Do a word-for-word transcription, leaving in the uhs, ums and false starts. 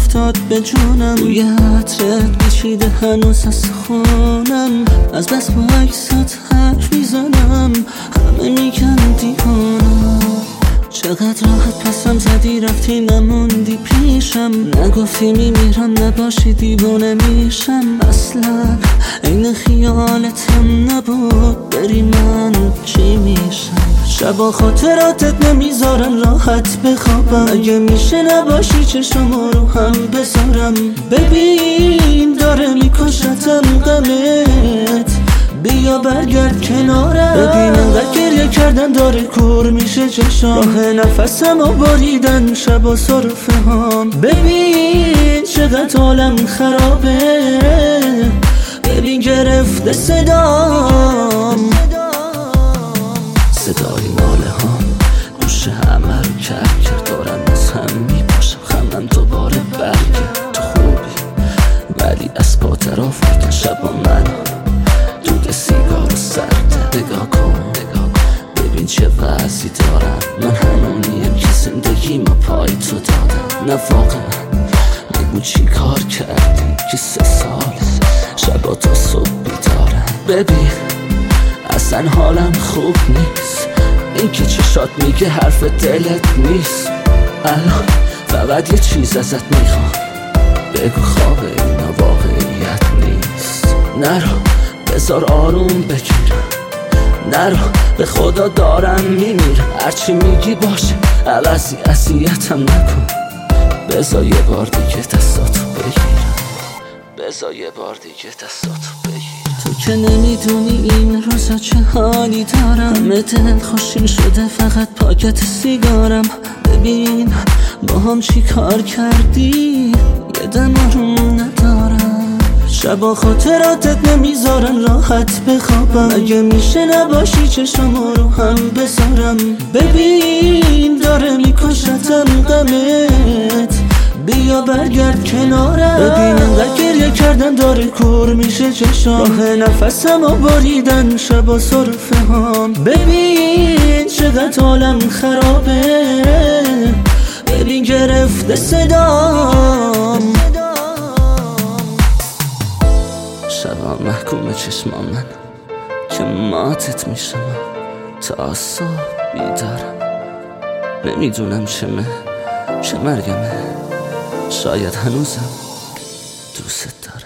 افتاد به جونم، روی عطرت پیچیده هنوز از خونم، از بس با عکسات حرف میزنم، همه میگن دیوانم. چقدر راحت پسم زدی رفتی نموندی پیشم، نگفتی میمیرم نباشی دیوانه میشم. اصلا این خیالتم نبود بری من چی میشم. شبا خاطراتت نمیذارن راحت بخوابم، اگه میشه نباشی چشم رو هم بذارم. ببین داره میکشتم غمت، بیا برگرد کنارم. ببین انقدر گریه کردن داره کور میشه چشام، راه نفسم و باریدن شبا صرفه هم. ببین چقدر حالم خرابه، ببین گرفته صدام، صدای ناله ها گوش همه رو کرد کرد. دارم از هم میپاشم خمم دوباره برگرد. تو خوبی ولی از پا طرف میکن شبا منو دود سیگار و سرده. نگاه کن ببین چه وضعی دارم، من همونیم که زندگی ما پای تو دادم. نه واقعا بگو چی کار کردی که سه سال شبا تا صبح بیدارم. ببین اصلا حالم خوب نیست، این که چشات میگه حرف دلت نیست. الان فقط یه چیز ازت میخوام، بگو خوابه اینا واقعیت نیست. نرو بذار آروم بگیرم، نرو به خدا دارم میمیرم. هرچی میگی باشه عوضی اذیتم نکن، بذار یه بار دیگه دستاتو بگیرم، بذار یه بار دیگه دستاتو بگیرم. تو که نمیدونی این روزا چه حالی دارم، همه دل خوشین شده فقط پاکت سیگارم. ببین با هم چی کار کردی یه دم آروم ندارم. شبا خاطراتت نمیذارن راحت بخوابم، اگه میشه نباشی چشم رو هم بذارم. ببین داره میکشتم غمت، بیا برگرد کنارم. ببین انقدر گریه کردن داره کور میشه چشام، راه نفسم و باریدن شبا صرفه هم. ببین چقدر حالم خرابه، ببین گرفته صدام، شبا محکوم چشمام من که ماتت میشم تا صبح بیدارم. نمیدونم چه مه چه مرگمه، شاید هنوزم دوست دارم.